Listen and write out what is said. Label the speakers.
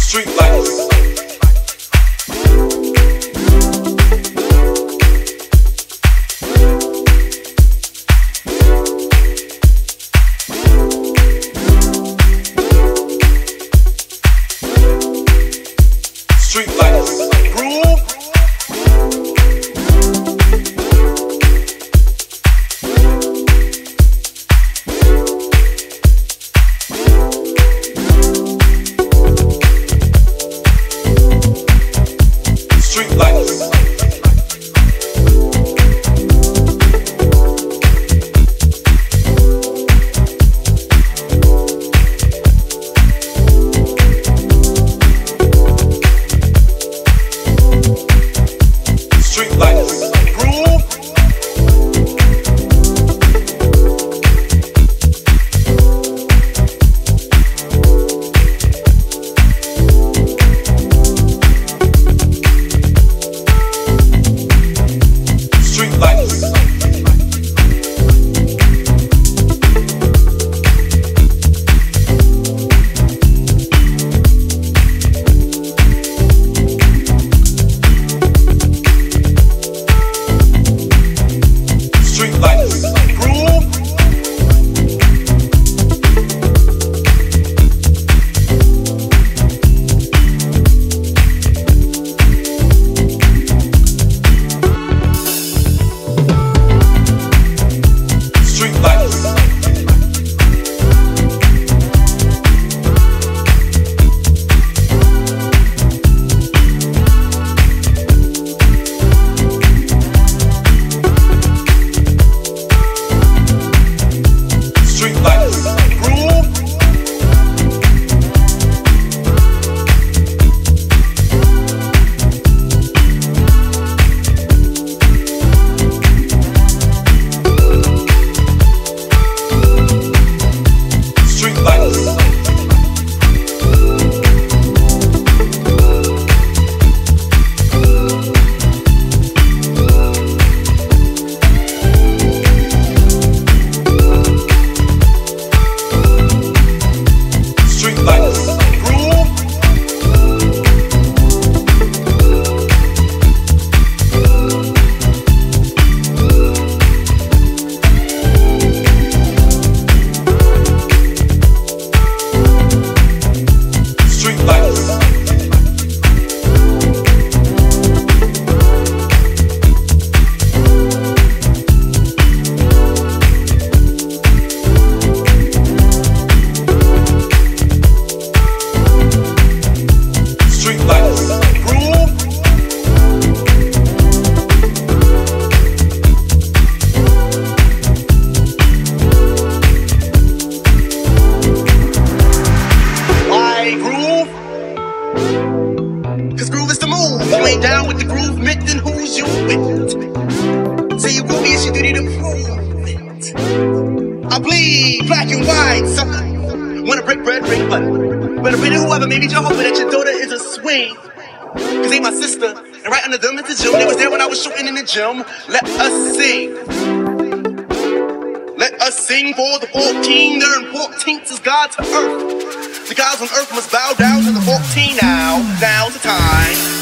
Speaker 1: Street lights. Street lights. Groove. Street lights. Street lights. Groove. Street lights. Street lights. Groove. Street lights. Street lights. Groove. Street lights. Street lights. Groove. Street lights. Street lights. Groove. Why groove? Cause groove is the move. You ain't down with the groove, Mick, then who's you with? Say you groovy and she do need to prove it. I bleed black and white, son. Wanna break bread, break butter. Better pray to whoever made me Jehovah that your daughter is a swing. Cause they my sister, and right under them is the gym. They was there when I was shooting in the gym. Let us sing. Let us sing for the 14. Their 14th is God to earth. The gods on earth must bow down to the 14 now. Now's the time.